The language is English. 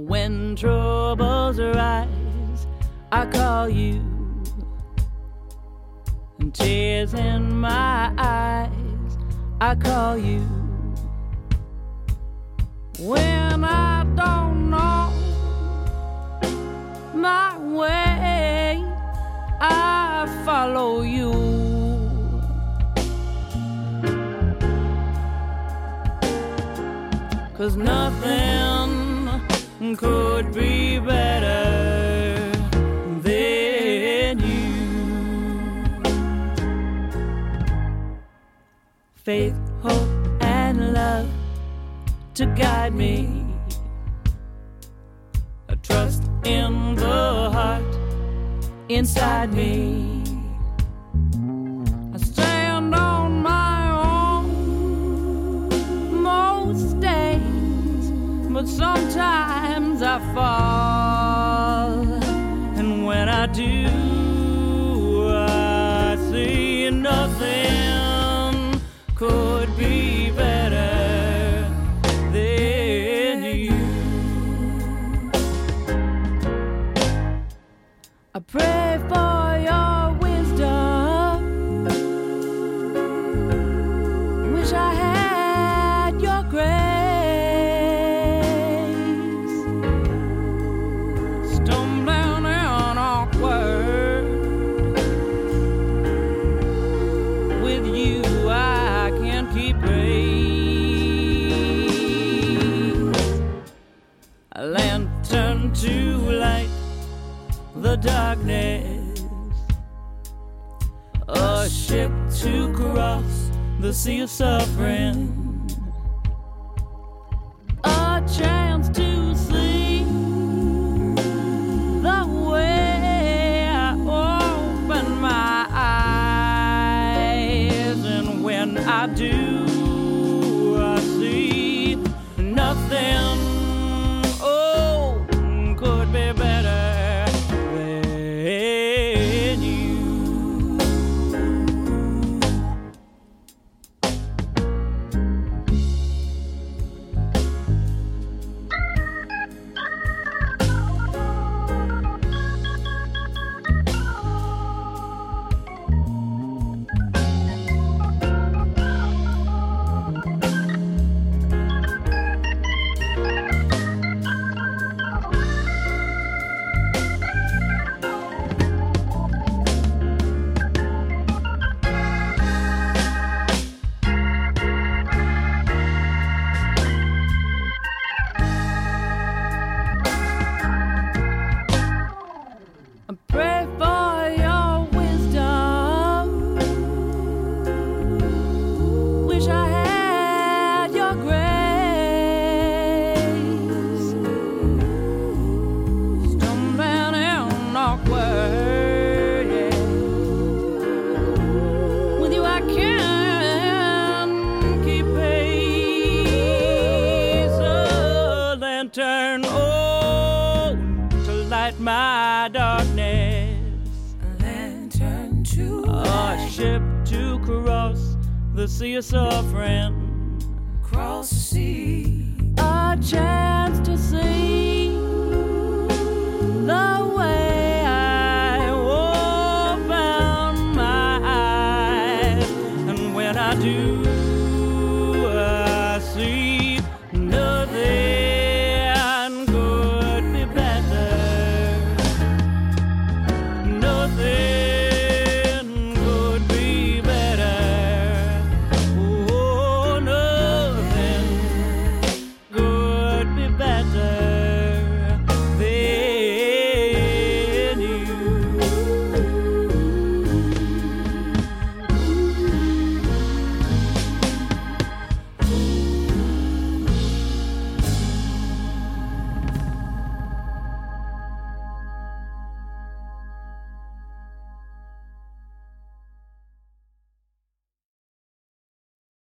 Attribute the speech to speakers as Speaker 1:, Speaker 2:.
Speaker 1: When troubles arise, I call you. And tears in my eyes, I call you. When I don't know my way, I follow you. 'Cause nothing could be better than you. Faith, hope, and love to guide me. A trust in the heart inside me. I stand on my own most days, but sometimes I fall. And when I do, I see nothing could be better than you. I pray for your wisdom. Wish I had your grace. Stumbling and awkward. With you I can't keep pace. A lantern to light the darkness, a ship to cross the sea of suffering, a chance to see the way I open my eyes. And when I do, I see nothing could be better. Pray for your wisdom. Wish I had your grace. Stumbling and awkward, yeah. With you I can keep pace. A lantern to light my darkness. A ship to cross the sea of suffering.
Speaker 2: Cross the sea.
Speaker 1: A chance to see the way I open my eyes. And when I do,